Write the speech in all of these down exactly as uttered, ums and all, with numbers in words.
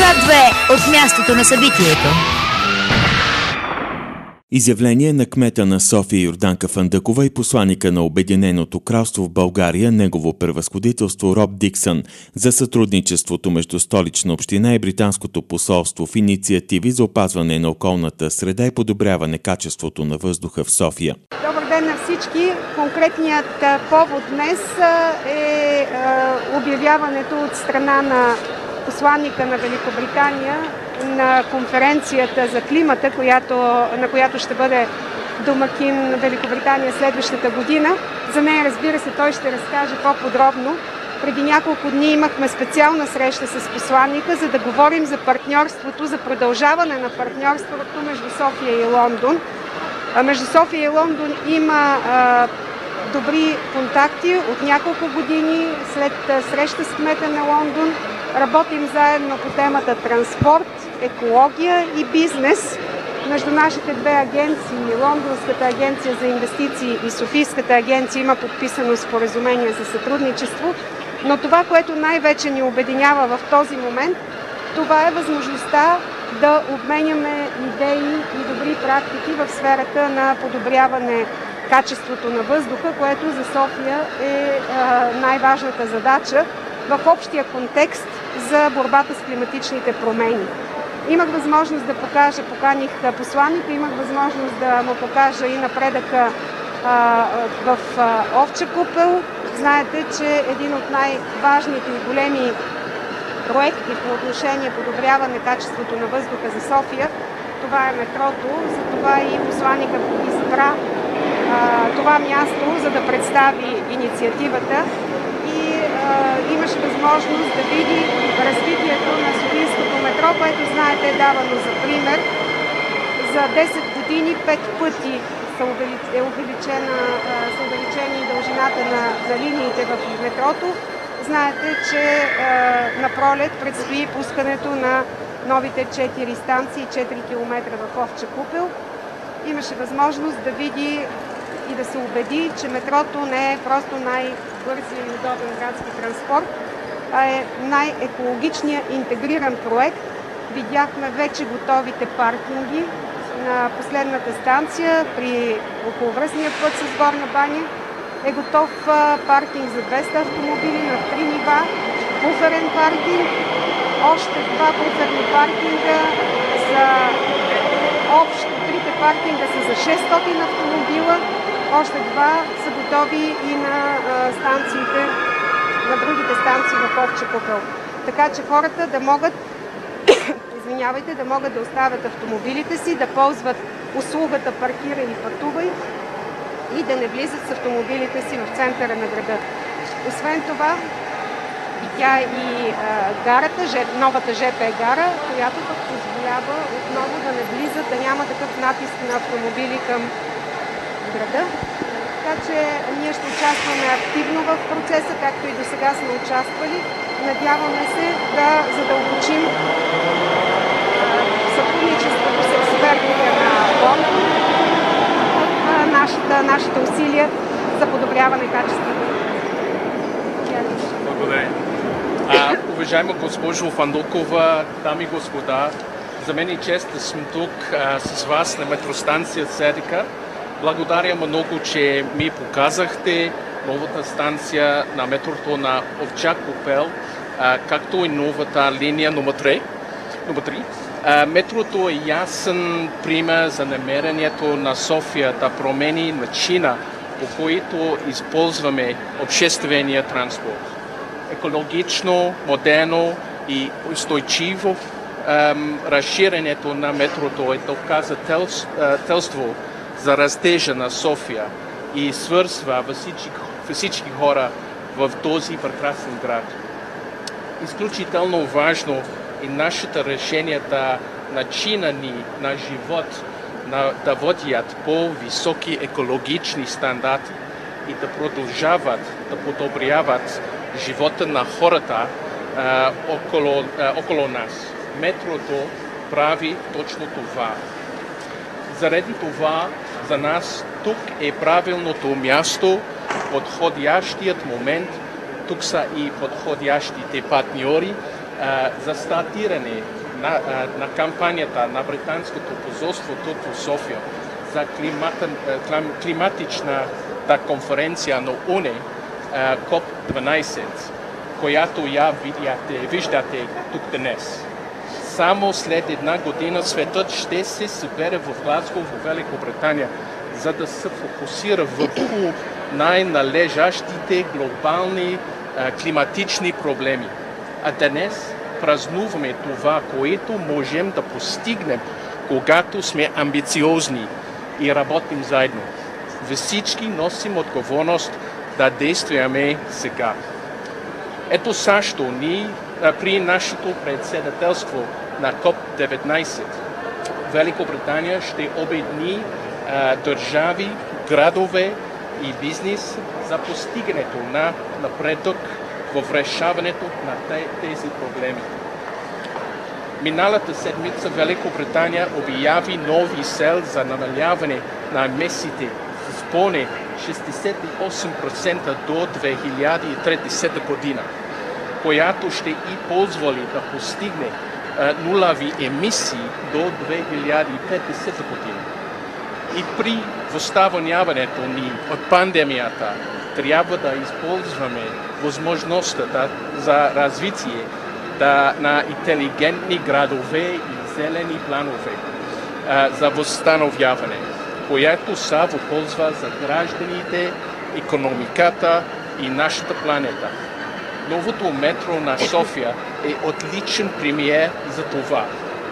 БНТ две от мястото на събитието. Изявление на кмета на София Йорданка Фандъкова и посланика на Обединеното кралство в България, негово превъзходителство Роб Диксън, за сътрудничеството между Столична община и Британското посолство в инициативи за опазване на околната среда и подобряване качеството на въздуха в София. Добър ден на всички! Конкретният повод днес е обявяването от страна на посланника на Великобритания на конференцията за климата, която, на която ще бъде домакин Великобритания следващата година. За нея, разбира се, той ще разкаже по-подробно. Преди няколко дни имахме специална среща с посланника, за да говорим за партньорството, за продължаване на партньорството между София и Лондон. Между София и Лондон има а, добри контакти от няколко години. След среща с кмета на Лондон работим заедно по темата транспорт, екология и бизнес. Между нашите две агенции, Лондонската агенция за инвестиции и Софийската агенция, има подписано споразумение за сътрудничество. Но това, което най-вече ни обединява в този момент, това е възможността да обменяме идеи и добри практики в сферата на подобряване качеството на въздуха, което за София е най-важната задача в общия контекст за борбата с климатичните промени. Имах възможност да покажа, поканих посланника, имах възможност да му покажа и напредъка а, в а, Овча купел. Знаете, че един от най-важните и големи проекти по отношение подобряване качеството на въздуха за София, това е метрото, за това и посланникът избра а, това място, за да представи инициативата и а, имаше възможност да види развитието на софийското метро, което, знаете, е давано за пример. За десет години пет пъти е увеличена, са увеличени дължината на, на линиите в метрото. Знаете, че е, на пролет предстои пускането на новите четири станции, четири километра в Овча купел. Имаше възможност да види и да се убеди, че метрото не е просто най-бързия и удобен градски транспорт, а е най-екологичният интегриран проект. Видяхме вече готовите паркинги на последната станция при околовръстния път с Горна баня. Е готов паркинг за двеста автомобили на три нива, буферен паркинг, още два буферни паркинга за общо трите паркинга са за шестстотин автомобила, още два са готови и на а, станциите, на другите станции в Овча купел. Така че хората да могат, извинявайте, да могат да оставят автомобилите си, да ползват услугата паркирай и пътувай и да не влизат с автомобилите си в центъра на града. Освен това, видя и а, гарата, жеп, новата ЖП гара, която пък позволява отново да не влизат, да няма такъв натиск на автомобили към града. Така че ние ще участваме активно в процеса, както и до сега сме участвали. Надяваме се да задълбочим сътрудничеството с експертите на Лондон, Нашата, нашите усилия за подобряване качеството. Благодаря. А, уважаема госпожо Фандъкова, дами и господа, за мен е чест да съм тук а, с вас на метростанция Сердика. Благодаря много, че ми показахте новата станция на метрото на Овча купел, а, както и новата линия номер три. Uh, метрото е ясен пример за намерението на София да промени начина, по който използваме обществения транспорт. Екологично, модерно и устойчиво um, разширението на метрото е доказателство за растежа на София и свързва всички, всички хора в този прекрасен град. Изключително важно и нашите решения да начина ни на живот на, да водят по-високи екологични стандарти и да продължават да подобряват живота на хората а, около, а, около нас. Метрото прави точно това. Заради това за нас тук е правилното място, подходящият момент, тук са и подходящите партньори, за стартиране на, на кампанията на британското посолство тук в София за климатен, климатичната конференция на ООН коп дванайсет, която я видяте, виждате тук днес. Само след една година светът ще се събере в Глазго, в Великобритания, за да се фокусира върху най-належащите глобални а, климатични проблеми. А днес празнуваме това, което можем да постигнем, когато сме амбициозни и работим заедно. Всички носим отговорност да действаме сега. Ето защо ние при нашето председателство на коп деветнайсет Великобритания ще обедини а, държави, градове и бизнес за постигането на напредък в решаването на тези проблеми. Миналата седмица Великобритания обяви нови цел за намаляване на емисиите с поне шестдесет и осем процента до две хиляди и тридесета година, която ще и позволи да постигне а, нулеви емисии до две хиляди и петдесета година. И при възстановяването ни от пандемията трябва да използваме възможността да, за развитие да, на интелигентни градове и зелени планове а, за възстановяване, което са в полза за гражданите, икономиката и нашата планета. Новото метро на София е отличен пример за това.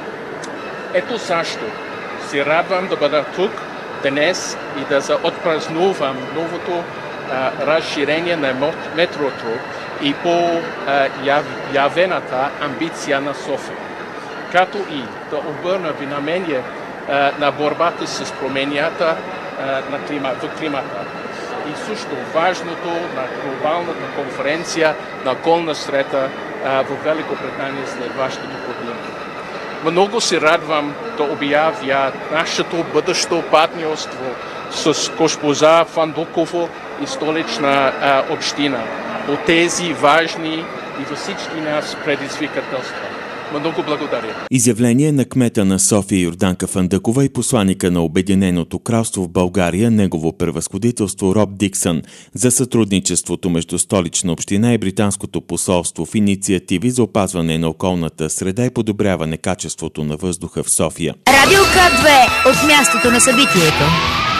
Ето защо се радвам да бъда тук днес и да се отпразнувам новото а, разширение на метрото и по а, яв, явената амбиция на София. Като и да обърна внимание а, на борбата с променята а, на клима, в климата и също важното на глобалната конференция на околна среда а, в Великобритания след вашата година. Много се радвам да обявя нашето бъдещо партньорство с госпожа Фандукова и столична а, община по тези важни и за всички нас предизвикателства. Много благодаря. Изявление на кмета на София Йорданка Фандъкова и посланика на Обединеното кралство в България, негово превъзходителство Роб Диксън, за сътрудничеството между столична община и британското посолство в инициативи за опазване на околната среда и подобряване качеството на въздуха в София. Радио К две от мястото на събитието.